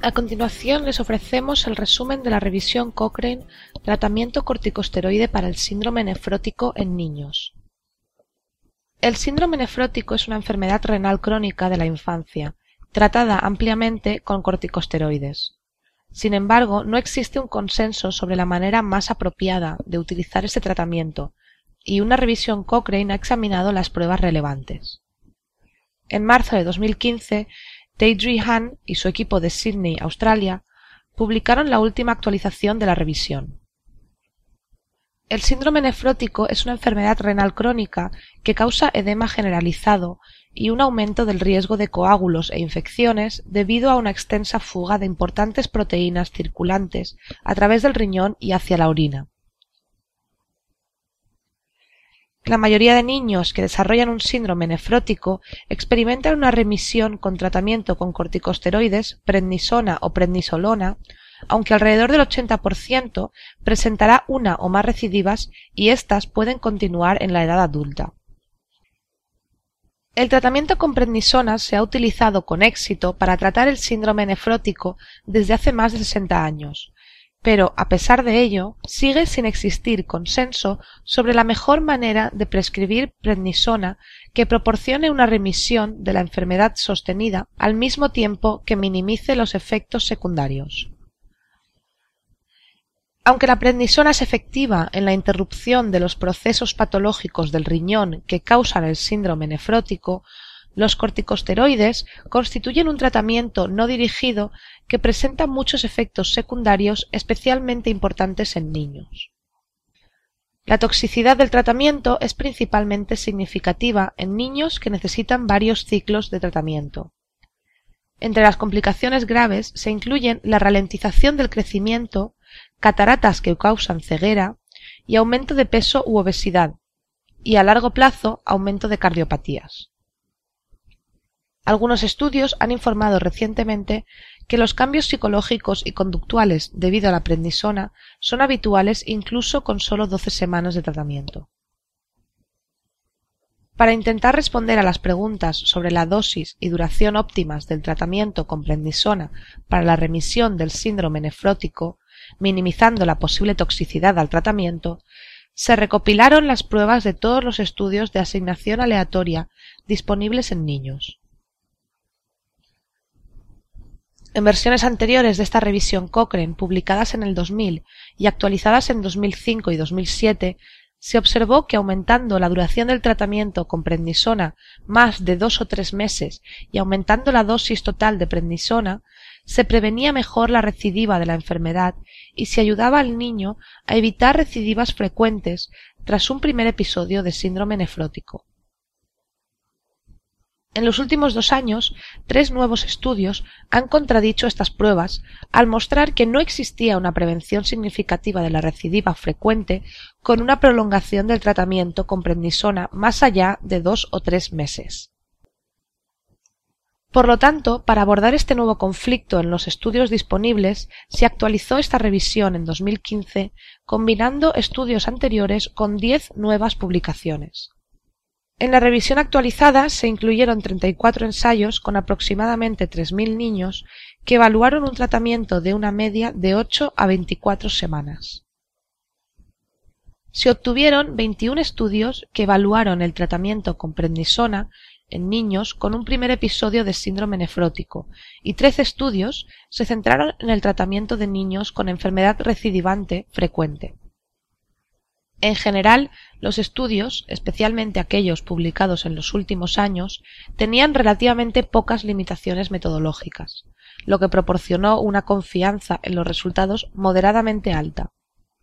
A continuación les ofrecemos el resumen de la revisión Cochrane Tratamiento corticosteroide para el síndrome nefrótico en niños. El síndrome nefrótico es una enfermedad renal crónica de la infancia, tratada ampliamente con corticosteroides. Sin embargo, no existe un consenso sobre la manera más apropiada de utilizar este tratamiento, y una revisión Cochrane ha examinado las pruebas relevantes. En marzo de 2015, Deirdre Hahn y su equipo de Sydney, Australia, publicaron la última actualización de la revisión. El síndrome nefrótico es una enfermedad renal crónica que causa edema generalizado y un aumento del riesgo de coágulos e infecciones debido a una extensa fuga de importantes proteínas circulantes a través del riñón y hacia la orina. La mayoría de niños que desarrollan un síndrome nefrótico experimentan una remisión con tratamiento con corticosteroides, prednisona o prednisolona, aunque alrededor del 80% presentará una o más recidivas y éstas pueden continuar en la edad adulta. El tratamiento con prednisona se ha utilizado con éxito para tratar el síndrome nefrótico desde hace más de 60 años. Pero, a pesar de ello, sigue sin existir consenso sobre la mejor manera de prescribir prednisona que proporcione una remisión de la enfermedad sostenida al mismo tiempo que minimice los efectos secundarios. Aunque la prednisona es efectiva en la interrupción de los procesos patológicos del riñón que causan el síndrome nefrótico, los corticosteroides constituyen un tratamiento no dirigido que presenta muchos efectos secundarios especialmente importantes en niños. La toxicidad del tratamiento es principalmente significativa en niños que necesitan varios ciclos de tratamiento. Entre las complicaciones graves se incluyen la ralentización del crecimiento, cataratas que causan ceguera y aumento de peso u obesidad, y a largo plazo aumento de cardiopatías. Algunos estudios han informado recientemente que los cambios psicológicos y conductuales debido a la prednisona son habituales incluso con solo 12 semanas de tratamiento. Para intentar responder a las preguntas sobre la dosis y duración óptimas del tratamiento con prednisona para la remisión del síndrome nefrótico, minimizando la posible toxicidad al tratamiento, se recopilaron las pruebas de todos los estudios de asignación aleatoria disponibles en niños. En versiones anteriores de esta revisión Cochrane, publicadas en el 2000 y actualizadas en 2005 y 2007, se observó que aumentando la duración del tratamiento con prednisona más de 2 o 3 meses y aumentando la dosis total de prednisona, se prevenía mejor la recidiva de la enfermedad y se ayudaba al niño a evitar recidivas frecuentes tras un primer episodio de síndrome nefrótico. En los últimos 2 años, 3 nuevos estudios han contradicho estas pruebas al mostrar que no existía una prevención significativa de la recidiva frecuente con una prolongación del tratamiento con prednisona más allá de 2 o 3 meses. Por lo tanto, para abordar este nuevo conflicto en los estudios disponibles, se actualizó esta revisión en 2015 combinando estudios anteriores con 10 nuevas publicaciones. En la revisión actualizada se incluyeron 34 ensayos con aproximadamente 3.000 niños que evaluaron un tratamiento de una media de 8 a 24 semanas. Se obtuvieron 21 estudios que evaluaron el tratamiento con prednisona en niños con un primer episodio de síndrome nefrótico y 13 estudios se centraron en el tratamiento de niños con enfermedad recidivante frecuente. En general, los estudios, especialmente aquellos publicados en los últimos años, tenían relativamente pocas limitaciones metodológicas, lo que proporcionó una confianza en los resultados moderadamente alta.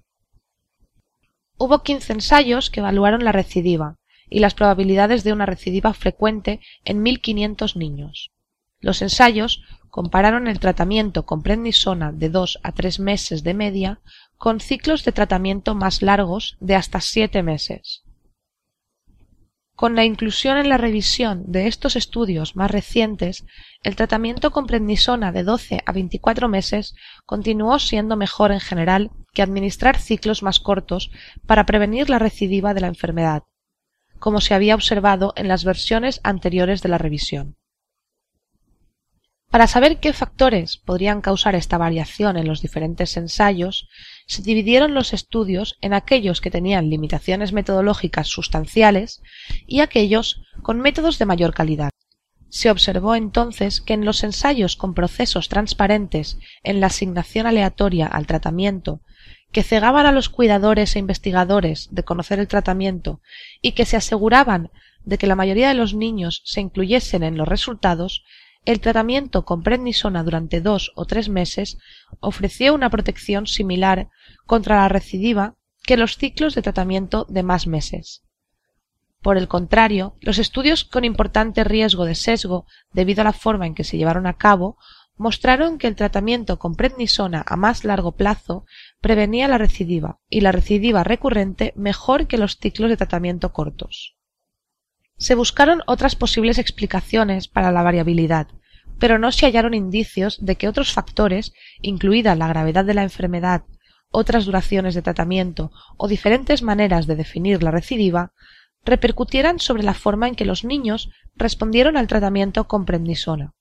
Hubo 15 ensayos que evaluaron la recidiva y las probabilidades de una recidiva frecuente en 1.500 niños. Los ensayos compararon el tratamiento con prednisona de 2 a 3 meses de media con ciclos de tratamiento más largos de hasta 7 meses. Con la inclusión en la revisión de estos estudios más recientes, el tratamiento con prednisona de 12 a 24 meses continuó siendo mejor en general que administrar ciclos más cortos para prevenir la recidiva de la enfermedad, como se había observado en las versiones anteriores de la revisión. Para saber qué factores podrían causar esta variación en los diferentes ensayos, se dividieron los estudios en aquellos que tenían limitaciones metodológicas sustanciales y aquellos con métodos de mayor calidad. Se observó entonces que en los ensayos con procesos transparentes en la asignación aleatoria al tratamiento, que cegaban a los cuidadores e investigadores de conocer el tratamiento y que se aseguraban de que la mayoría de los niños se incluyesen en los resultados, el tratamiento con prednisona durante 2 o 3 meses ofreció una protección similar contra la recidiva que los ciclos de tratamiento de más meses. Por el contrario, los estudios con importante riesgo de sesgo debido a la forma en que se llevaron a cabo mostraron que el tratamiento con prednisona a más largo plazo prevenía la recidiva y la recidiva recurrente mejor que los ciclos de tratamiento cortos. Se buscaron otras posibles explicaciones para la variabilidad, pero no se hallaron indicios de que otros factores, incluida la gravedad de la enfermedad, otras duraciones de tratamiento o diferentes maneras de definir la recidiva, repercutieran sobre la forma en que los niños respondieron al tratamiento con prednisona.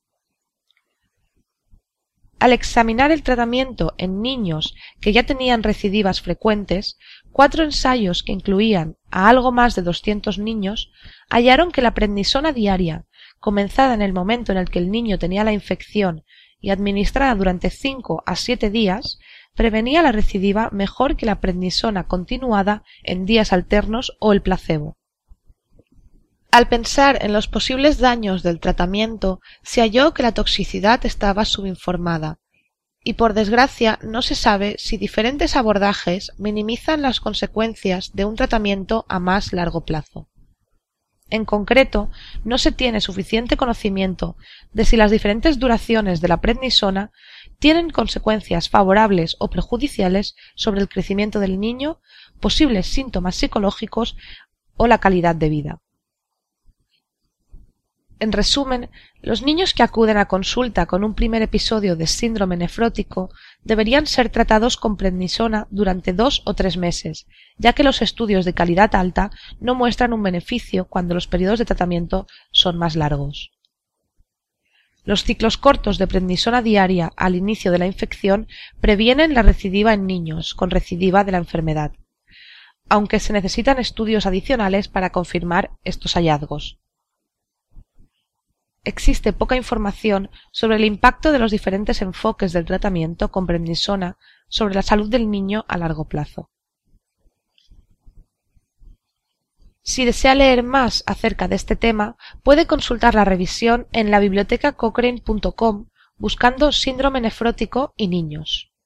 Al examinar el tratamiento en niños que ya tenían recidivas frecuentes, 4 ensayos que incluían a algo más de 200 niños hallaron que la prednisona diaria, comenzada en el momento en el que el niño tenía la infección y administrada durante 5 a 7 días, prevenía la recidiva mejor que la prednisona continuada en días alternos o el placebo. Al pensar en los posibles daños del tratamiento, se halló que la toxicidad estaba subinformada, y por desgracia no se sabe si diferentes abordajes minimizan las consecuencias de un tratamiento a más largo plazo. En concreto, no se tiene suficiente conocimiento de si las diferentes duraciones de la prednisona tienen consecuencias favorables o perjudiciales sobre el crecimiento del niño, posibles síntomas psicológicos o la calidad de vida. En resumen, los niños que acuden a consulta con un primer episodio de síndrome nefrótico deberían ser tratados con prednisona durante 2 o 3 meses, ya que los estudios de calidad alta no muestran un beneficio cuando los periodos de tratamiento son más largos. Los ciclos cortos de prednisona diaria al inicio de la infección previenen la recidiva en niños con recidiva de la enfermedad, aunque se necesitan estudios adicionales para confirmar estos hallazgos. Existe poca información sobre el impacto de los diferentes enfoques del tratamiento con prednisona sobre la salud del niño a largo plazo. Si desea leer más acerca de este tema, puede consultar la revisión en la biblioteca cochrane.com buscando síndrome nefrótico y niños.